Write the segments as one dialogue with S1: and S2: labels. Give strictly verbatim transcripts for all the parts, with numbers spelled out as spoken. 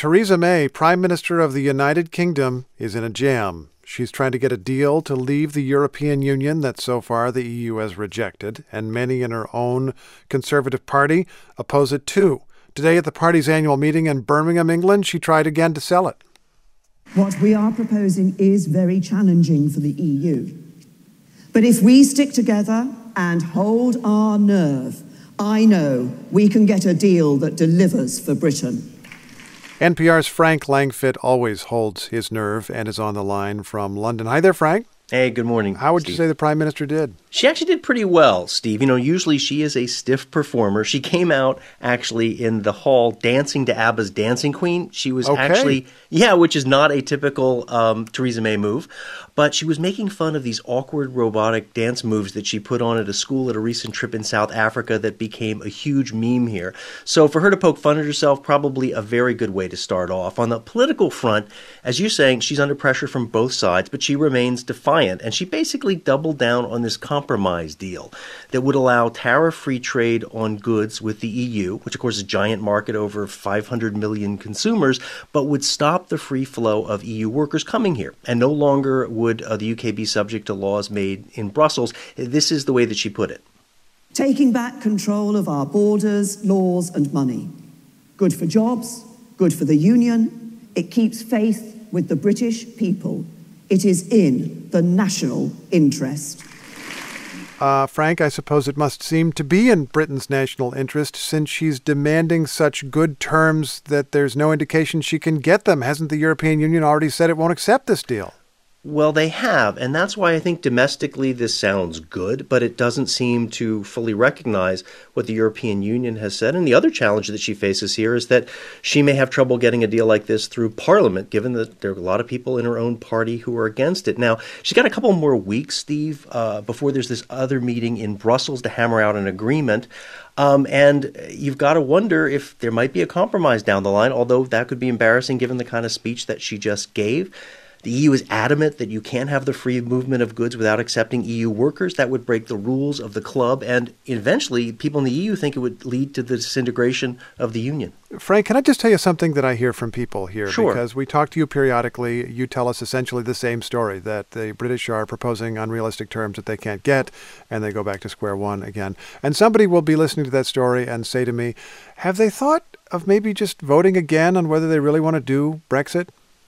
S1: Theresa May, Prime Minister of the United Kingdom, is in a jam. She's trying to get a deal to leave the European Union that so far the E U has rejected, and many in her own Conservative Party oppose it too. Today at the party's annual meeting in Birmingham, England, she tried again to sell it.
S2: What we are proposing is very challenging for the E U. But if we stick together and hold our nerve, I know we can get a deal that delivers for Britain.
S1: N P R's Frank Langfitt always holds his nerve and is on the line from London. Hi there, Frank.
S3: Hey, good morning,
S1: How would
S3: Steve.
S1: you say the Prime Minister did?
S3: She actually did pretty well, Steve. You know, usually she is a stiff performer. She came out actually in the hall dancing to ABBA's Dancing Queen. She was
S1: Okay.
S3: actually, yeah, which is not a typical um, Theresa May move. But she was making fun of these awkward robotic dance moves that she put on at a school at a recent trip in South Africa that became a huge meme here. So for her to poke fun at herself, probably a very good way to start off. On the political front, as you're saying, she's under pressure from both sides, but she remains defiant. And she basically doubled down on this compromise deal that would allow tariff-free trade on goods with the E U, which of course is a giant market, over five hundred million consumers, but would stop the free flow of E U workers coming here. And no longer would uh, the U K be subject to laws made in Brussels. This is the way that she put it.
S2: Taking back control of our borders, laws and money. Good for jobs, good for the union. It keeps faith with the British people. It is in the national interest.
S1: Uh, Frank, I suppose it must seem to be in Britain's national interest since she's demanding such good terms that there's no indication she can get them. Hasn't the European Union already said it won't accept this deal?
S3: Well, they have, and that's why I think domestically this sounds good, but it doesn't seem to fully recognize what the European Union has said. And the other challenge that she faces here is that she may have trouble getting a deal like this through Parliament, given that there are a lot of people in her own party who are against it. Now, she's got a couple more weeks, Steve, uh, before there's this other meeting in Brussels to hammer out an agreement. Um, and you've got to wonder if there might be a compromise down the line, although that could be embarrassing given the kind of speech that she just gave. The E U is adamant that you can't have the free movement of goods without accepting E U workers. That would break the rules of the club. And eventually, people in the E U think it would lead to the disintegration of the union.
S1: Frank, can I just tell you something that I hear from people here?
S3: Sure.
S1: Because we talk to you periodically. You tell us essentially the same story, that the British are proposing unrealistic terms that they can't get, and they go back to square one again. And somebody will be listening to that story and say to me, have they thought of maybe just voting again on whether they really want to do Brexit?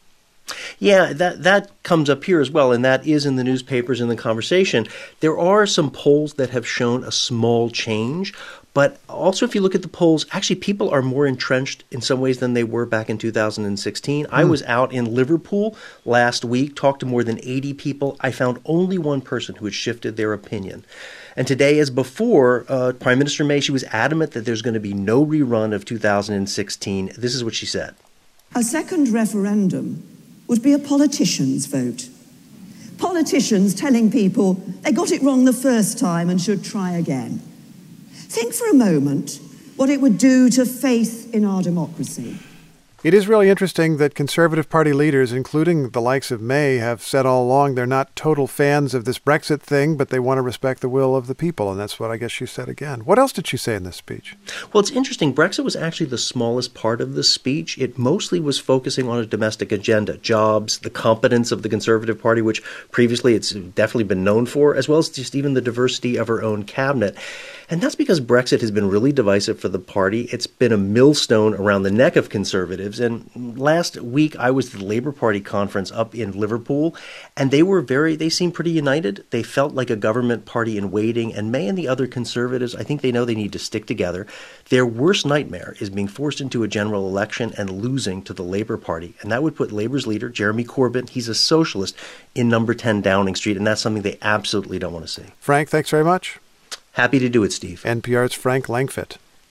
S3: Yeah, that that comes up here as well, and that is in the newspapers in the conversation. There are some polls that have shown a small change, but also if you look at the polls, actually people are more entrenched in some ways than they were back in two thousand sixteen. Mm. I was out in Liverpool last week, talked to more than eighty people. I found only one person who had shifted their opinion. And today, as before, uh, Prime Minister May, she was adamant that there's going to be no rerun of two thousand sixteen. This is what she said.
S2: A second referendum would be a politician's vote. Politicians telling people they got it wrong the first time and should try again. Think for a moment what it would do to faith in our democracy.
S1: It is really interesting that Conservative Party leaders, including the likes of May, have said all along they're not total fans of this Brexit thing, but they want to respect the will of the people. And that's what I guess she said again. What else did she say in this speech?
S3: Well, it's interesting. Brexit was actually the smallest part of the speech. It mostly was focusing on a domestic agenda, jobs, the competence of the Conservative Party, which previously it's definitely been known for, as well as just even the diversity of her own cabinet. And that's because Brexit has been really divisive for the party. It's been a millstone around the neck of conservatives. And last week, I was at the Labour Party conference up in Liverpool, and they were very, they seemed pretty united. They felt like a government party in waiting. And May and the other conservatives, I think they know they need to stick together. Their worst nightmare is being forced into a general election and losing to the Labour Party. And that would put Labour's leader, Jeremy Corbyn, he's a socialist, in number ten Downing Street. And that's something they absolutely don't want to see.
S1: Frank, thanks very much.
S3: Happy to do it, Steve.
S1: N P R's Frank Langfitt.